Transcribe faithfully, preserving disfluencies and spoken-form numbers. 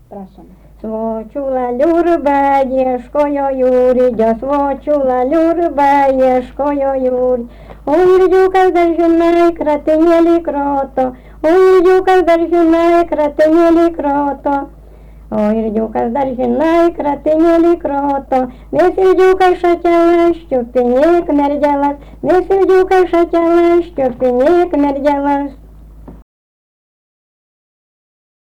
Просимо. Свочула Люрба, єшкою Юрідя, свочула Люрба, єшкою Юрі. Ой, Юрдюка здержинай, кратинєлі крото, ой, Юрдюка здержинай, кратинєлі крото. Ой, Юрдюка здержинай, кратинєлі крото, не Юрдюка шатяла, що пенек мердялась, не Юрдюка шатяла, що пенек мердялась.